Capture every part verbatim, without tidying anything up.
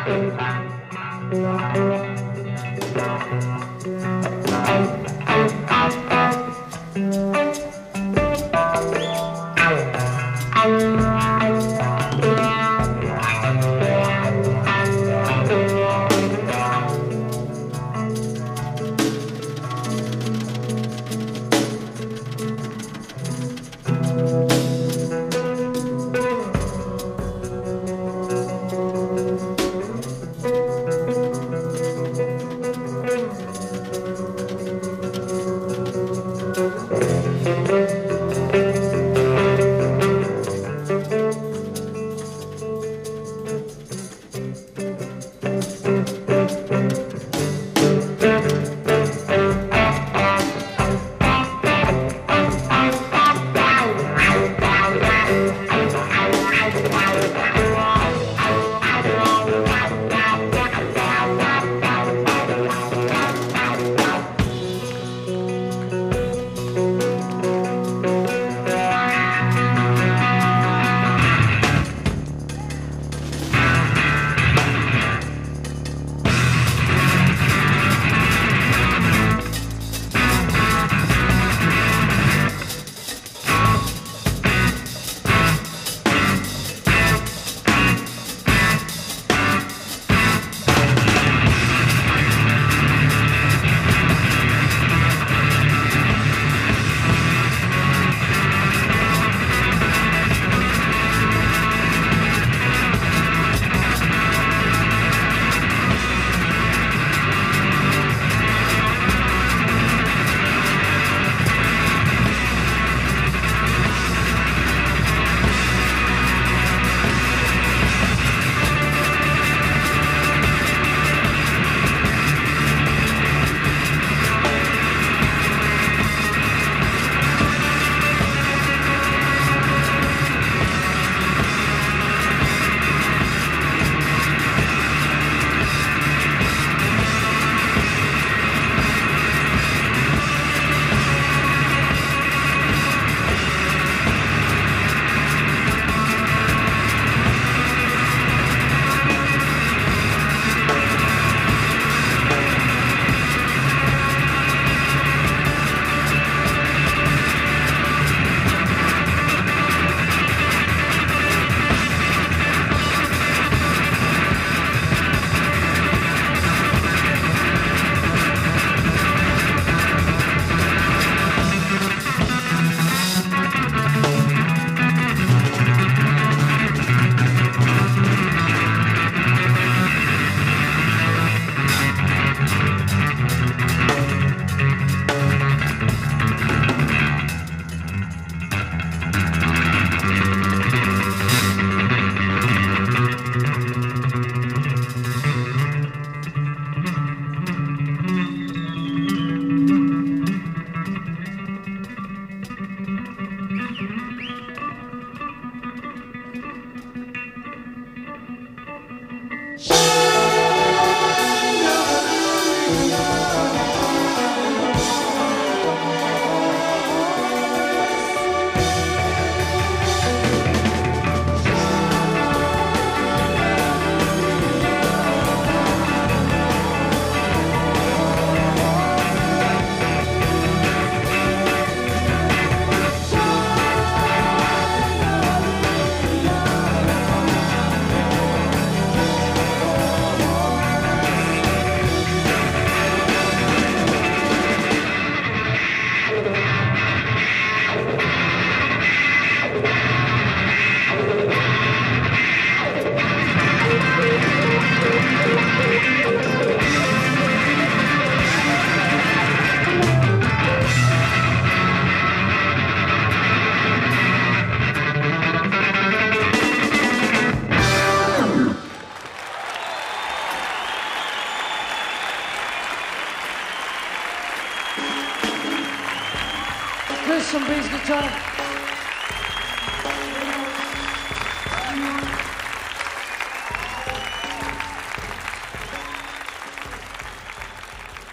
Chris on bass guitar.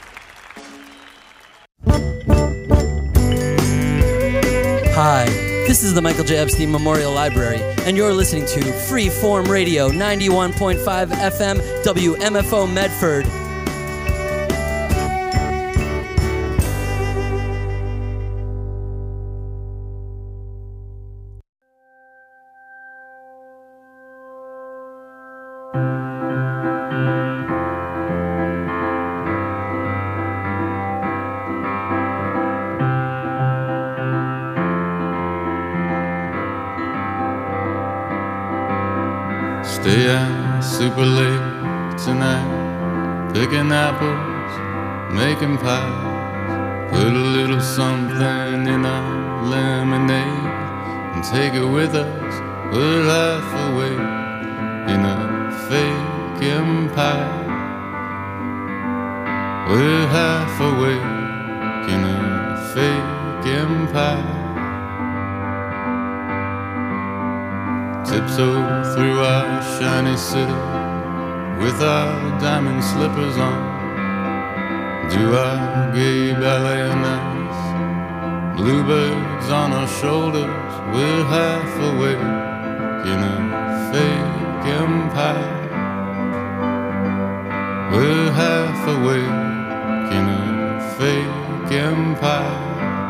Hi, This is the Michael J. Epstein Memorial Library, and you're listening to Freeform Radio, ninety-one point five F M, W M F O Medford. Stay out super late tonight, picking apples, making pies. Put a little something in our lemonade and take it with us. We're half awake in a fake empire. We're half awake in a fake empire. Tiptoe through our shiny city with our diamond slippers on. Do our gay ballet nights, bluebirds on our shoulders. We're half awake in a fake empire. We're half awake in a fake empire.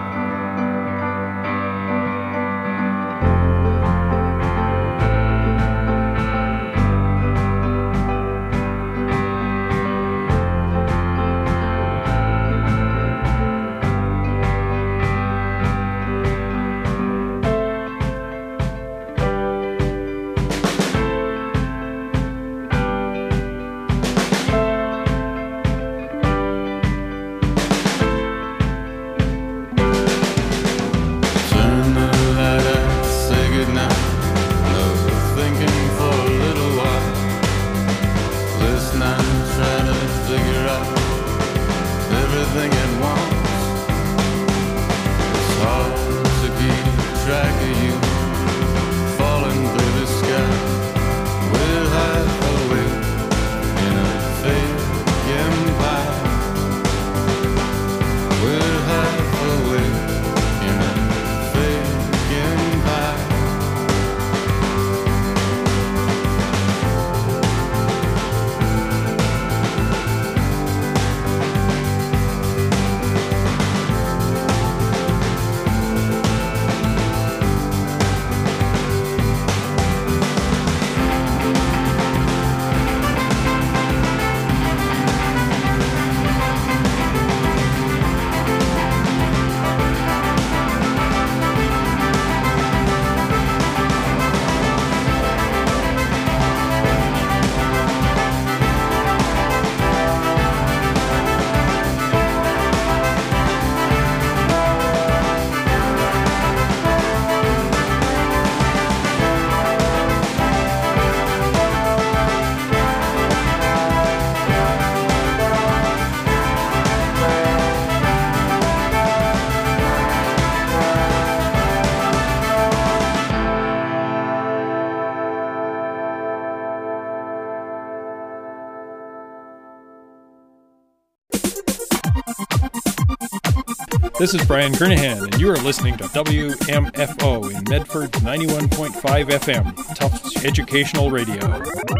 This is Brian Kernahan, and you are listening to W M F O in Medford's ninety-one point five F M, Tufts Educational Radio.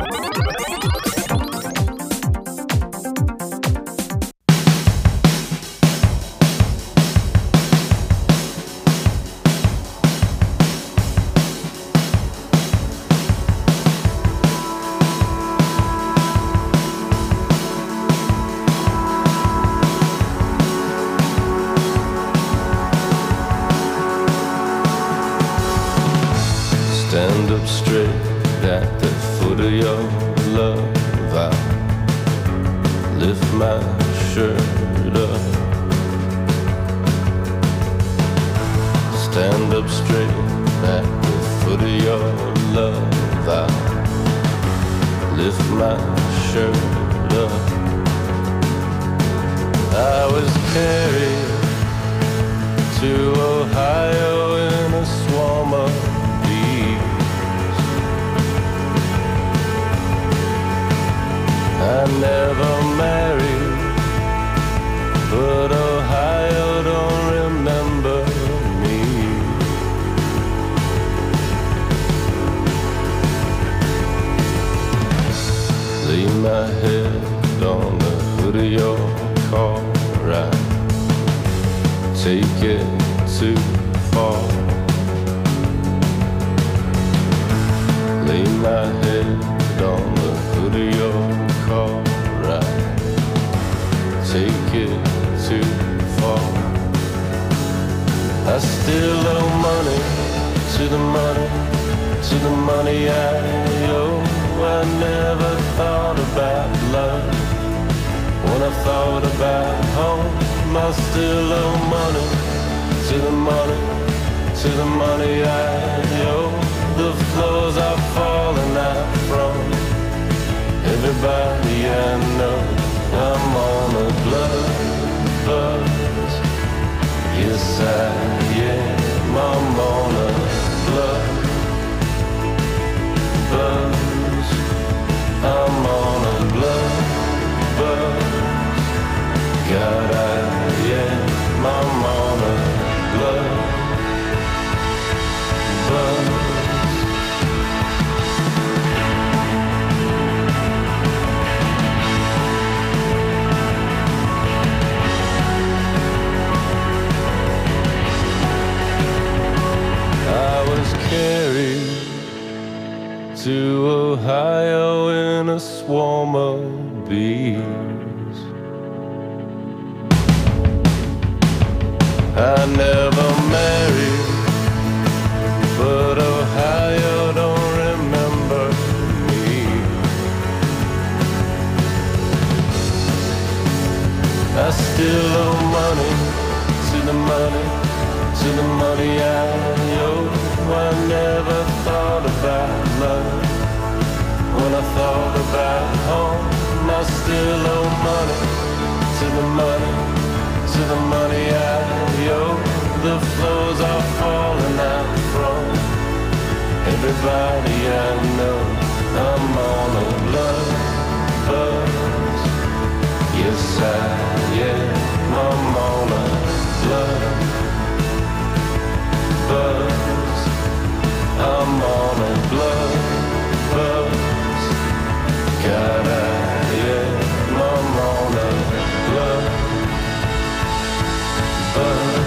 Stand up straight at the foot of your love. I lift my shirt up. Stand up straight at the foot of your love. I lift my shirt up. I was carried to Ohio in a swarm of I never married, but Ohio don't remember me. to the money, to the money I owe. I never thought about love. When I thought about home, I still owe money, to the money, to the money I owe. The floors are falling out from everybody I know. I'm on a blood buzz, yes I am. I'm on a blood buzz. I'm on a blood buzz. God I am. I'm on a blood buzz. Carried to Ohio in a swarm of bees. I never married, but Ohio don't remember me. I still owe money, to the money, to the money I owe. I never thought about love. When I thought about home, I still owe money, to the money, to the money I owe. The floors are falling out from everybody I know. I'm on a blood buzz, yes I am. I'm on a blood buzz. I'm on a blood buzz. God I am. I'm on a blood buzz.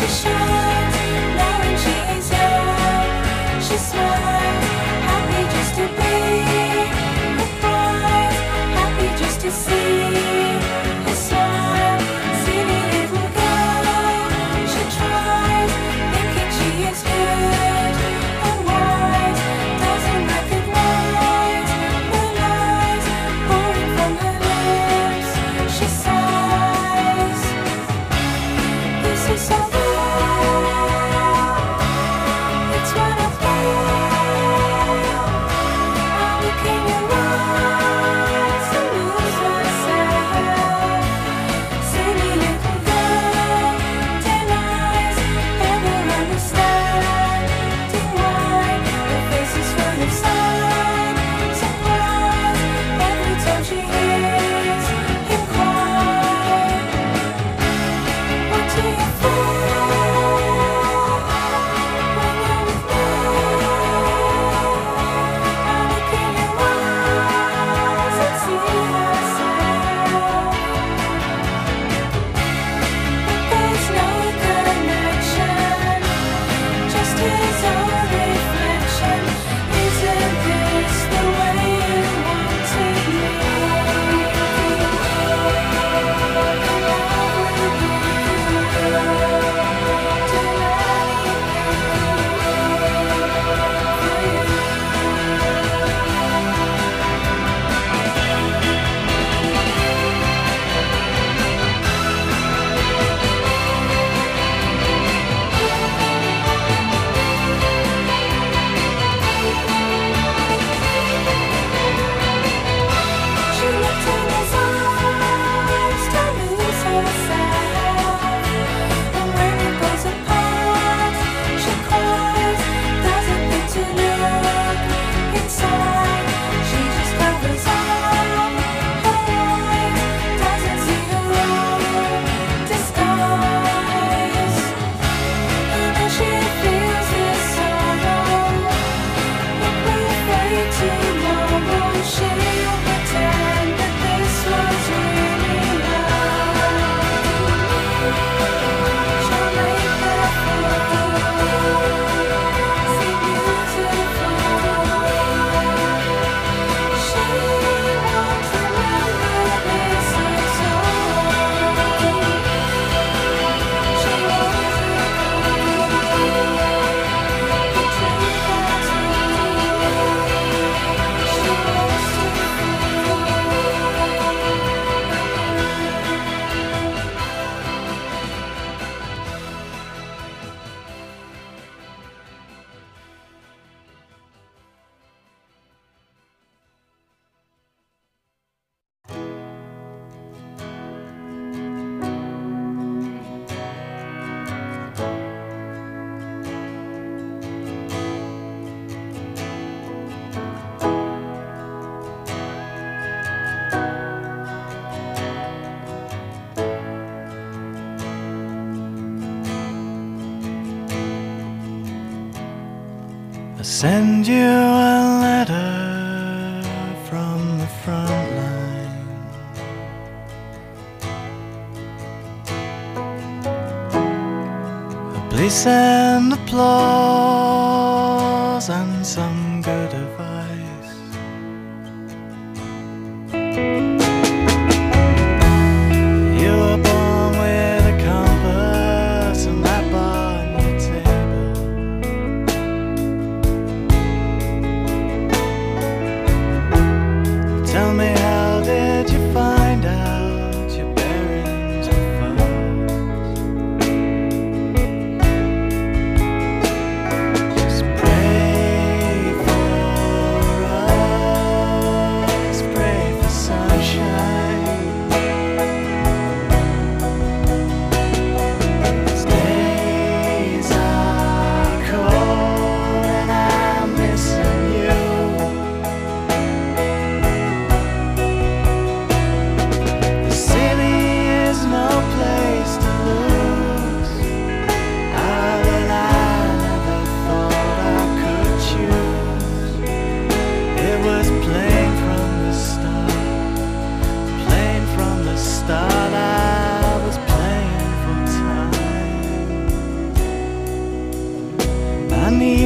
Send you a letter from the front line. Please send applause and some good advice. You were born with a compass and that bar on your table. Tell me, how did you find out your bearings were false? Just pray for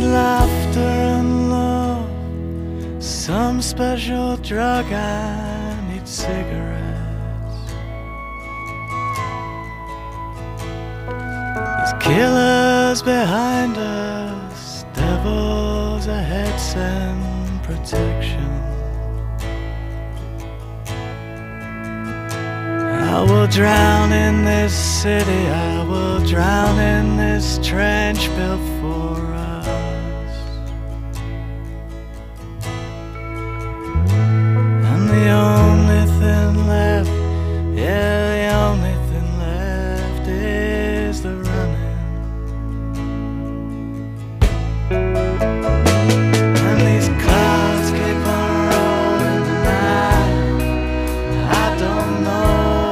need laughter and love, some special drug, I need cigarettes. There's killers behind us, devils ahead, send protection. I will drown in this city, I will drown in this trench built for us. And the only thing left, yeah, the only thing left is the running. And these clouds keep on rolling tonight, I don't know.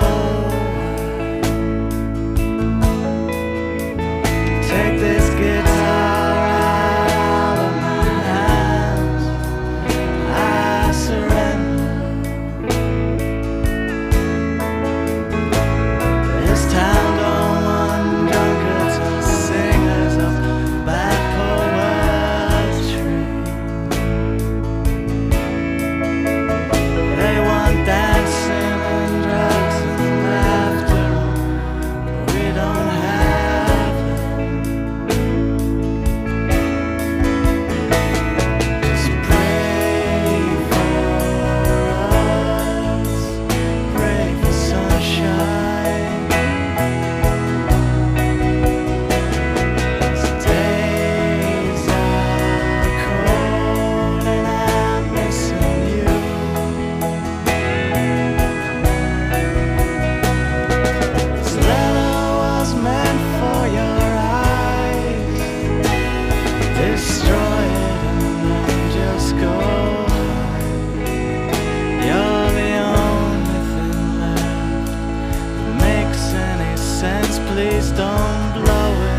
Take this guitar out of my hands, I surrender. This town don't want drunkards or singers of bad poetry. They want dancing and drugs and laughter, we don't have them. Just pray for us, pray for sunshine. These days are cold and I'm missing you. This letter was meant for your eyes. Destroy it and then just go hide. You're the only thing left that makes any sense. Please don't blow it.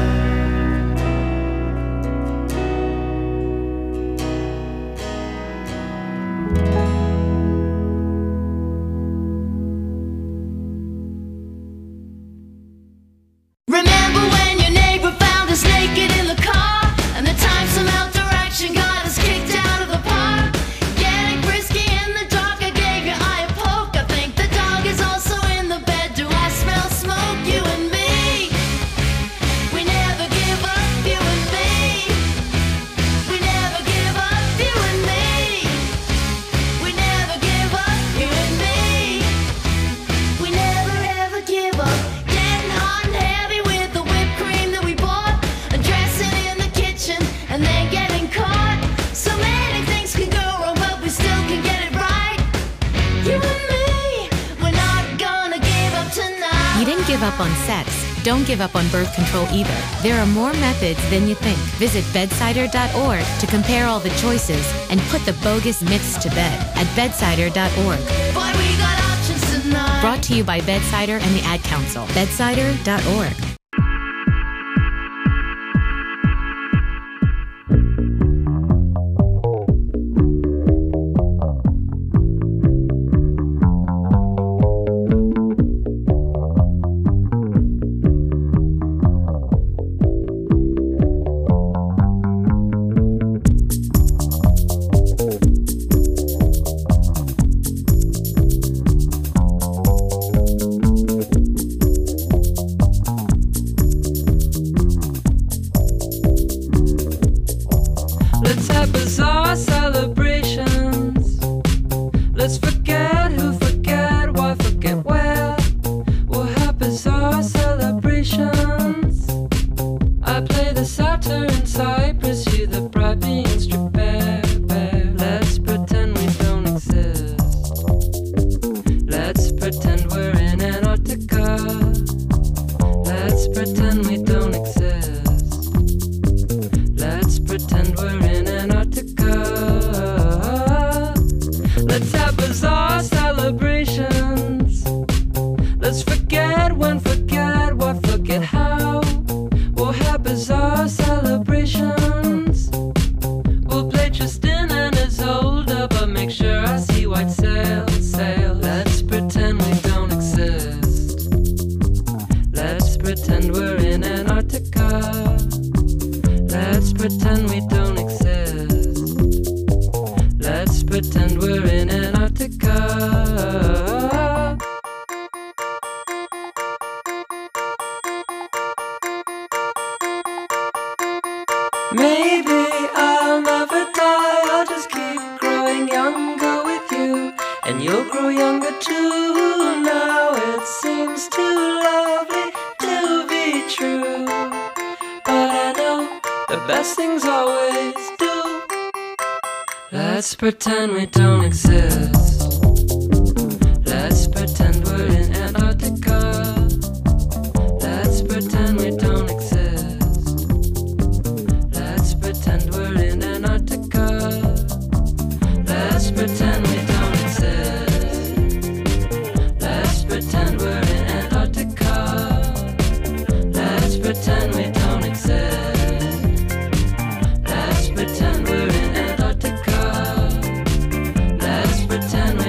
Remember when your neighbor found us naked in the car, and the time some outeraction got us kicked out of the park? Getting frisky in the dark, I gave your eye a poke. I think the dog is also in the bed. Do I smell smoke? You and me, we never give up. You and me, we never give up. You and me, we never give up. You and me, we never ever give up. Getting hot and heavy with the whipped cream that we bought, and dressing in the kitchen and then getting caught. So many things can go wrong, but we still can get it right. You and me, we're not gonna give up tonight. You didn't give up on sex. Don't give up on birth control either. There are more methods than you think. Visit bedsider dot org to compare all the choices and put the bogus myths to bed at bedsider dot org. Boy, we got options tonight. Brought to you by Bedsider and the Ad Council. bedsider dot org. Let's have bizarre celebrations. Let's forget who, forget why, forget where. We'll have bizarre celebrations. I play the satyr in Cyprus, you the bright being strip bear, bear. Let's pretend we don't exist. Let's pretend we're in Antarctica. Let's pretend we don't exist. Let's pretend we're in Antarctica. Let's have bizarre celebrations. Let's forget when, forget what, forget how. We'll have bizarre celebrations. We'll play Tristan and Isolde, but make sure I see white sail, sail. Let's pretend we don't exist. Let's pretend we're in Antarctica. Let's pretend we don't Maybe I'll never die, I'll just keep growing younger with you, and you'll grow younger too. Now it seems too lovely to be true, but I know the best things always do. Let's pretend we don't exist. Let's pretend we're in Antarctica. Let's pretend we don't exist. Let's pretend we're in Antarctica. Let's pretend we don't exist. Let's pretend we're in Antarctica. Let's pretend we don't exist. Let's pretend we're in Antarctica. Let's pretend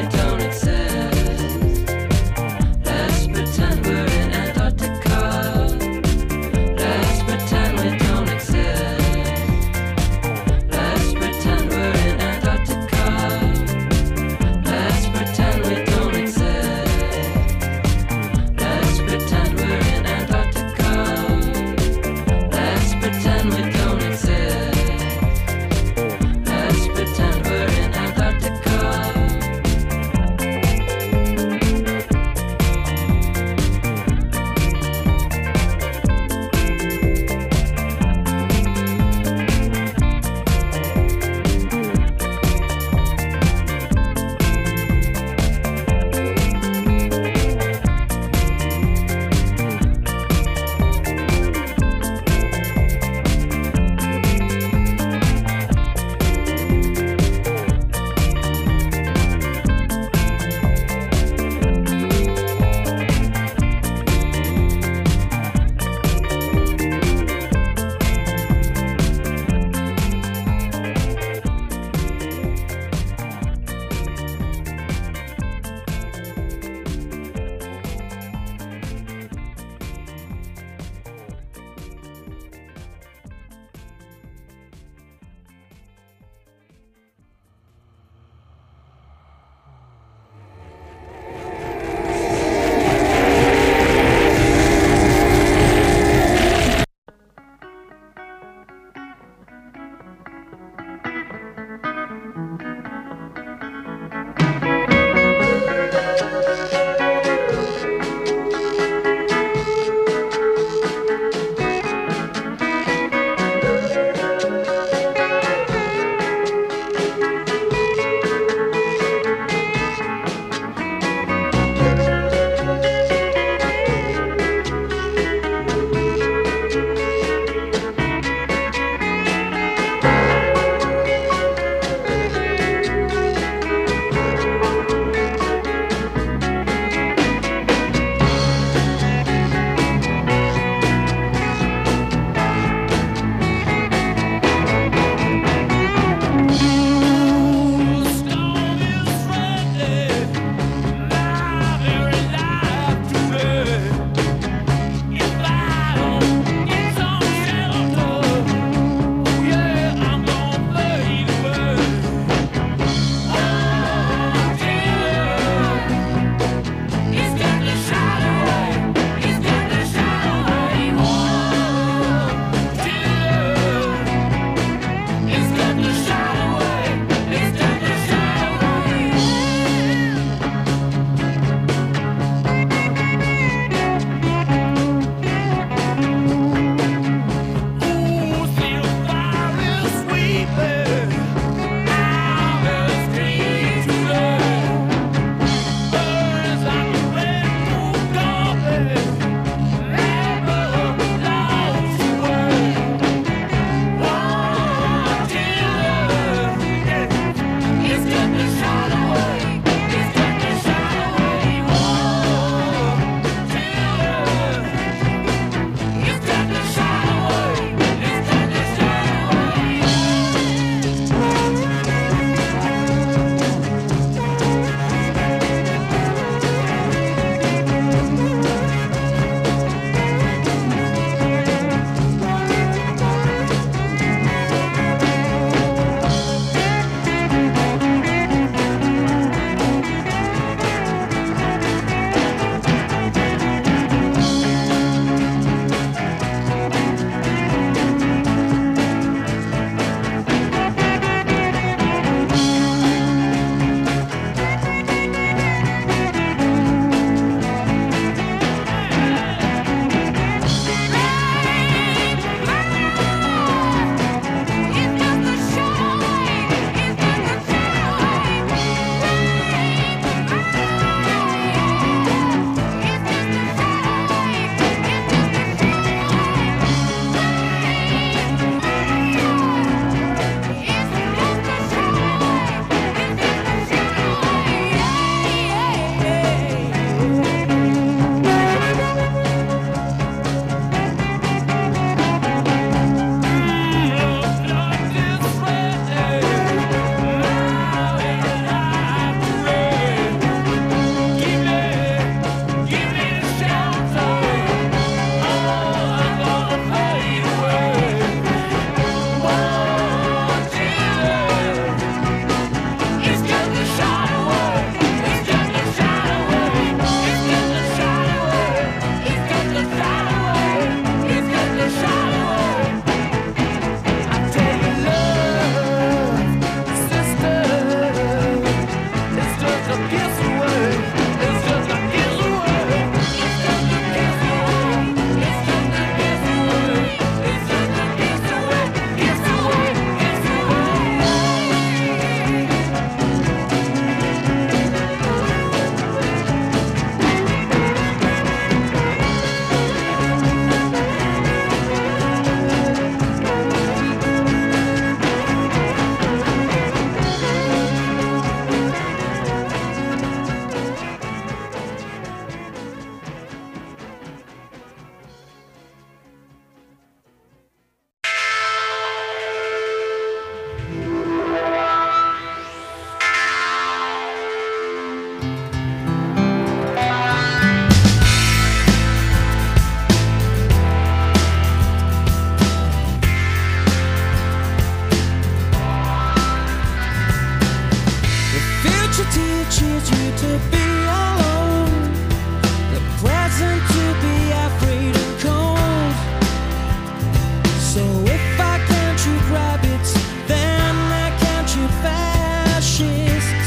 to be alone, the present to be afraid and cold. So if I can't shoot rabbits, then I can't shoot fascists.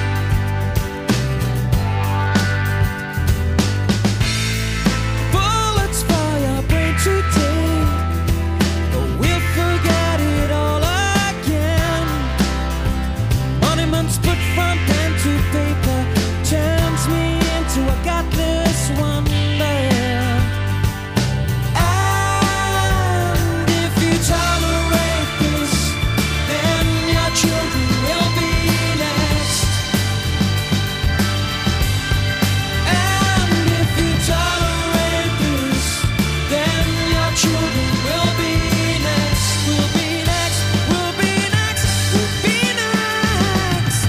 Bullets for your brain today, but we'll forget it all again. Monuments put from pen to paper turns me into a godless wonder. And if you tolerate this, then your children will be next. And if you tolerate this, then your children will be next. Will be next, will be next, will be next.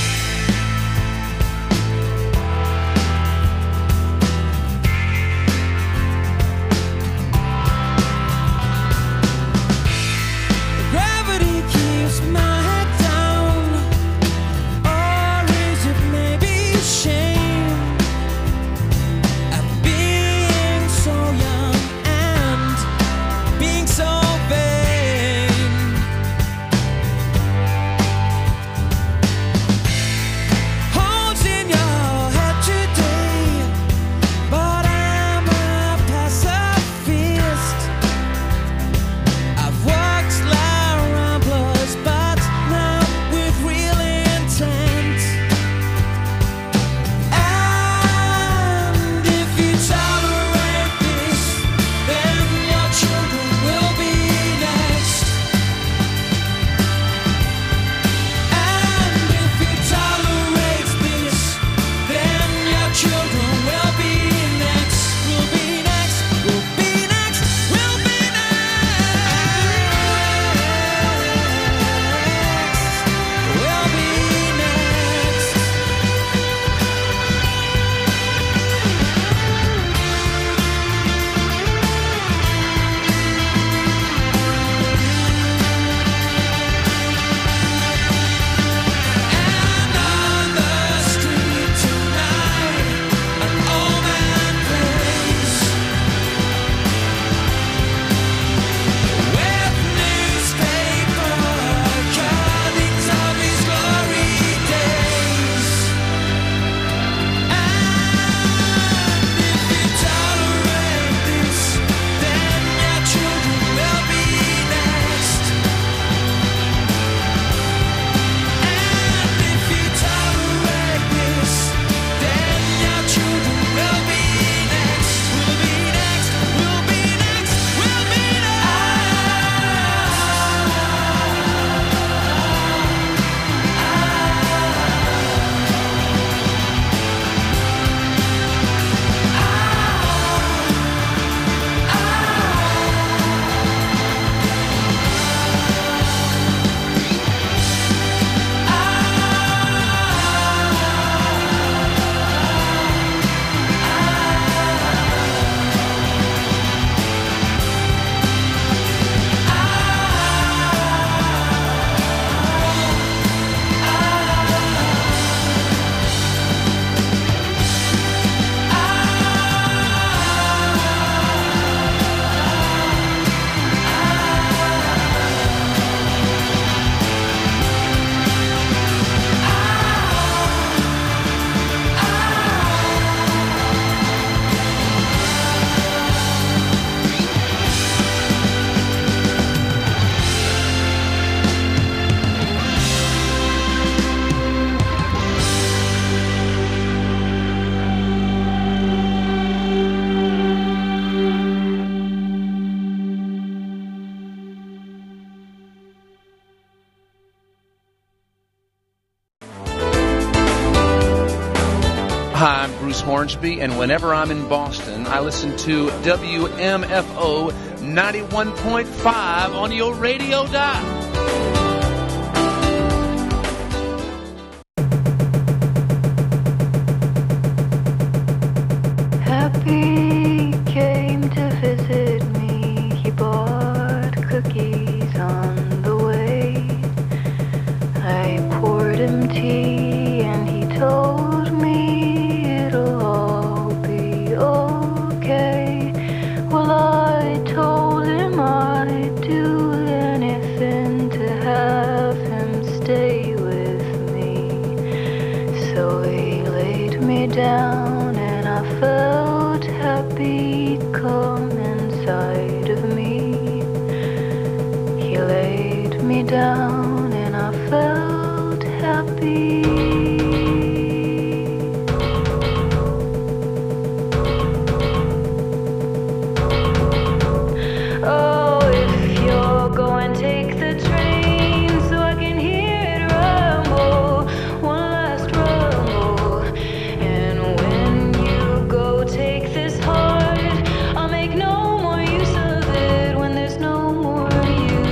Gravity keeps my head down, or is it maybe shame at being so young and being so vain? Holes in your head today, but I'm a pacifist. I've walked La Ramblas, but not with real intent. And if you tolerate this, then your children will be next. And if you tolerate this, then your children will be next. Will be next, will be next, will be next. Will be next. And on the street tonight, an old man plays with newspaper cuttings of his glory days. And if you tolerate this, then your children will be next. And if you tolerate this, then your children will be next. Will be next, will be next, will be Hi, I'm Bruce Hornsby, and whenever I'm in Boston, I listen to W M F O ninety-one point five on your radio dial. Happy came to visit me. He bought cookies on the way. I poured him tea and he told me down and I felt happy. Oh, if you're going, take the train so I can hear it rumble, one last rumble. And when you go, take this heart. I'll make no more use of it when there's no more you.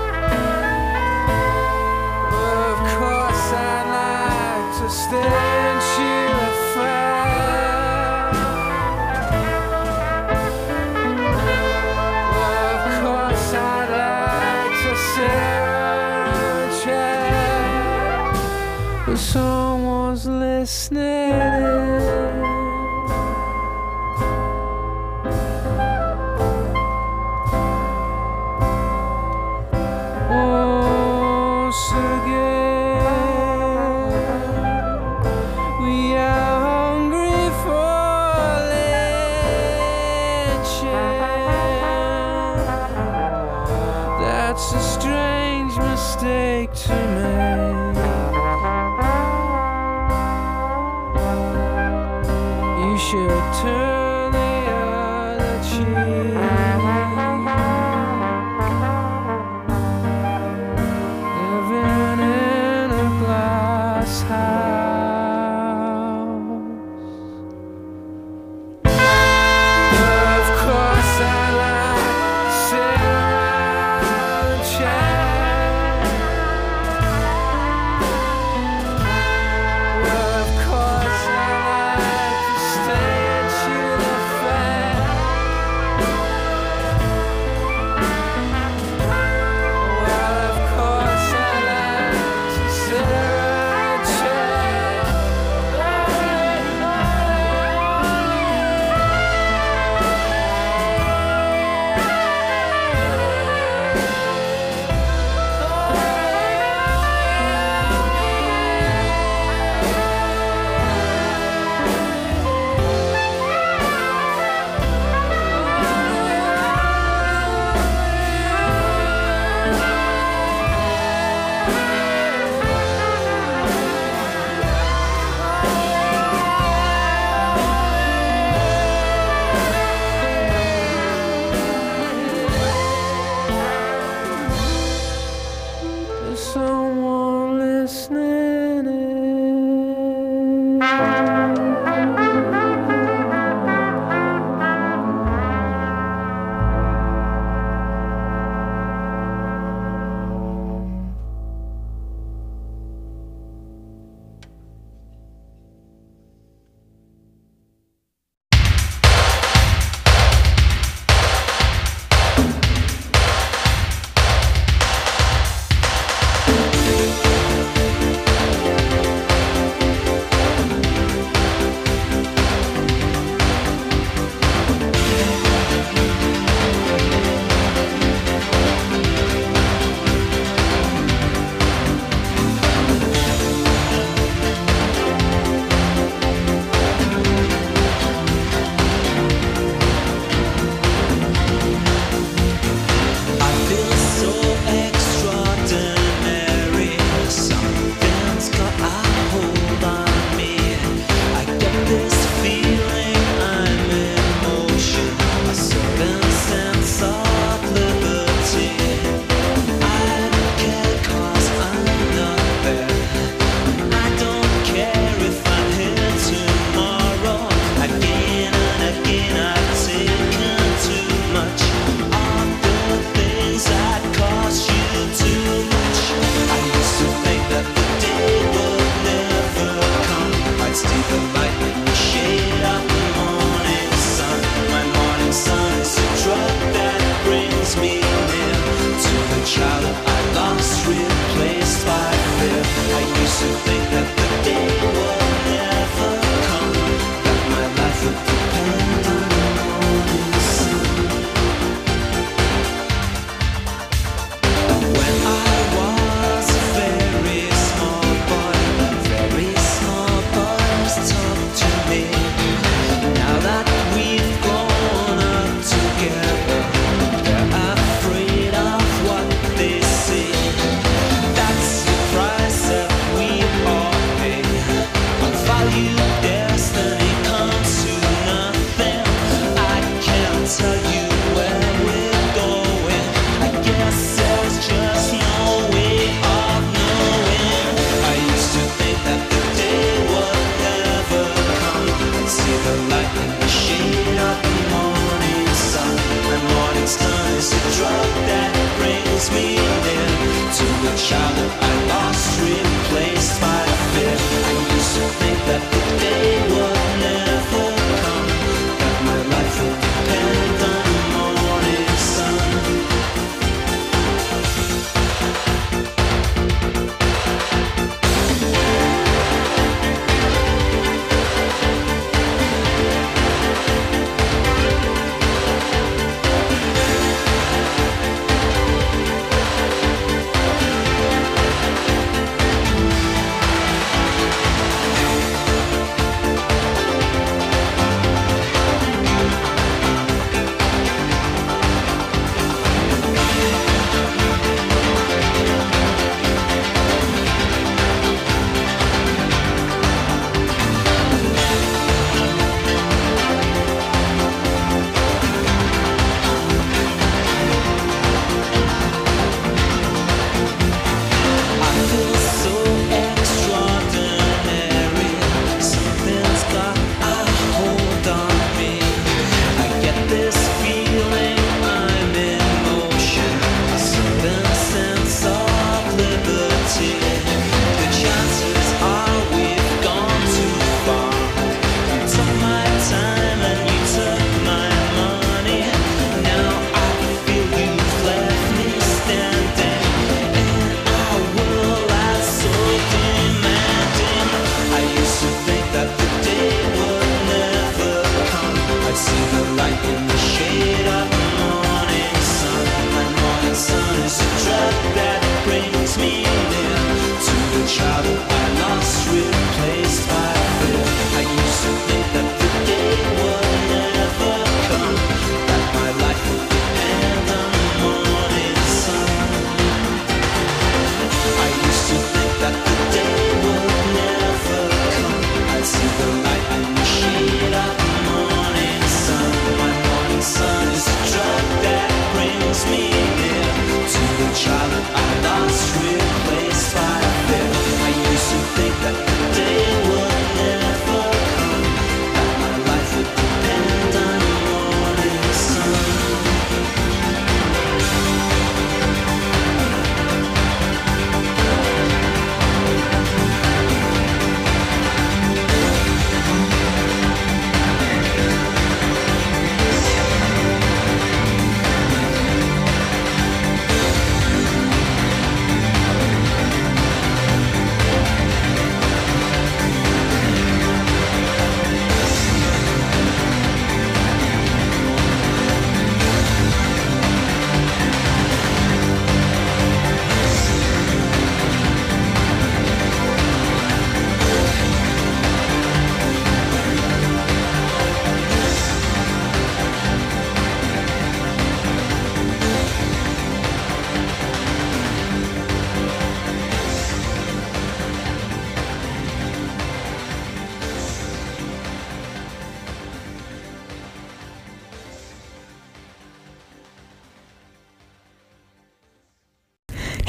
Stay but someone's listening. Once again, we are hungry for lynching. That's a strange mistake to make.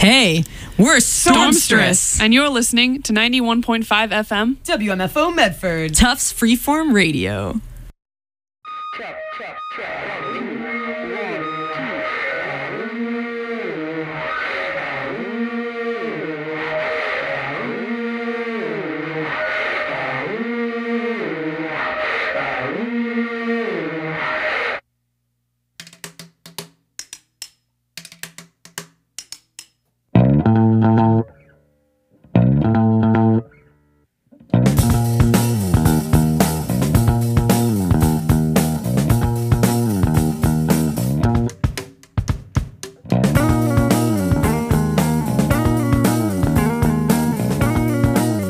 Hey, we're Stormstress. And you're listening to ninety-one point five F M W M F O Medford. Tufts Freeform Radio.